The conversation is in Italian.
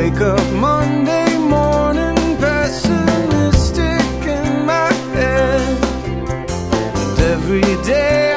wake up Monday morning pessimistic in my head, and every day